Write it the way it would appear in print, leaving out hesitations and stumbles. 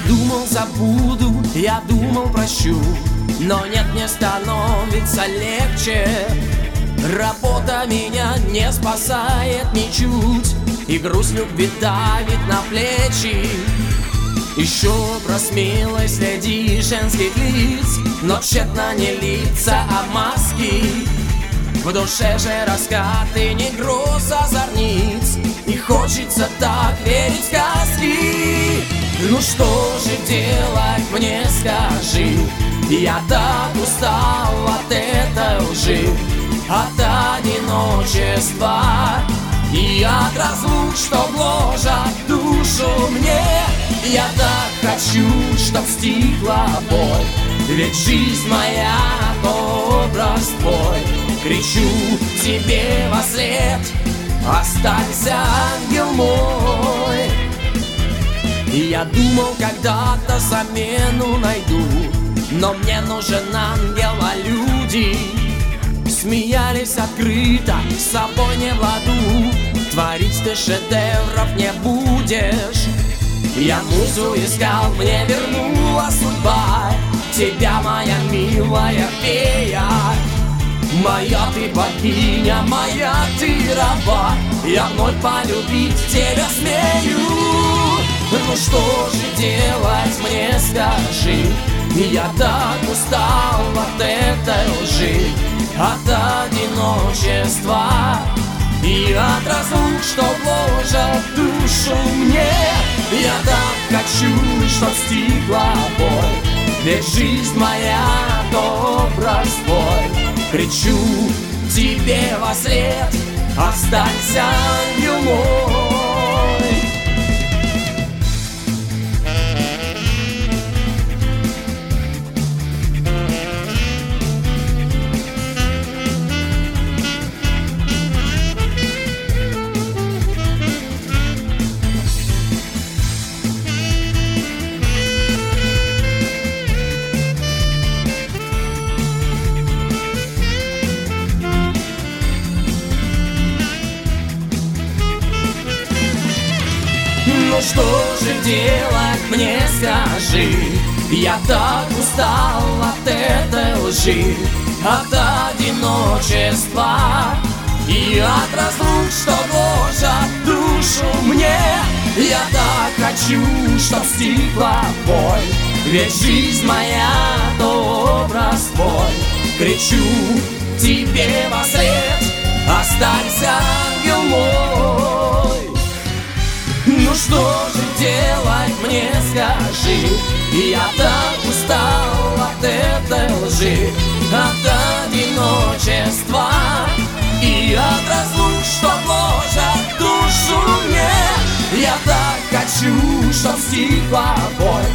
думал, забуду, я думал, прощу, но нет, не становится легче. Работа меня не спасает ничуть, и груз любви давит на плечи. Еще образ милой среди женских лиц, но тщетно не лица, а маски. В душе же раскаты, не гроза зорниц, и хочется так верить в сказки. Ну что же делать мне, скажи? Я так устал от этой лжи, от одиночества и от разлук, что гложат душу мне. Я так хочу, чтоб стихла боль, ведь жизнь моя — образ твой. Кричу тебе вослед: останься, ангел мой. И я думал, когда-то замену найду, но мне нужен ангел, а люди смеялись открыто, с собой не в ладу. Творить ты шедевров не будешь. Я музу искал, мне вернула судьба тебя, моя милая фея. Моя ты богиня, моя ты раба, я вновь полюбить тебя смею. Ну что же делать мне, скажи? Я так устал от этой лжи, от одиночества и от разлук, что гложат душу мне. Я так хочу, чтоб стихла боль, ведь жизнь моя — образ твой. Кричу тебе вослед: останься, ангел мой. Ну что же делать мне, скажи? Я так устал от этой лжи, от одиночества и от разлук, что гложат душу мне. Я так хочу, чтоб стихла боль, ведь жизнь моя — образ твой. Кричу тебе вослед: останься, ангел мой. Ну что же делать мне, скажи? Я так устал от этой лжи, от одиночества и от разлук, что гложат душу мне. Я так хочу, чтоб стихла боль,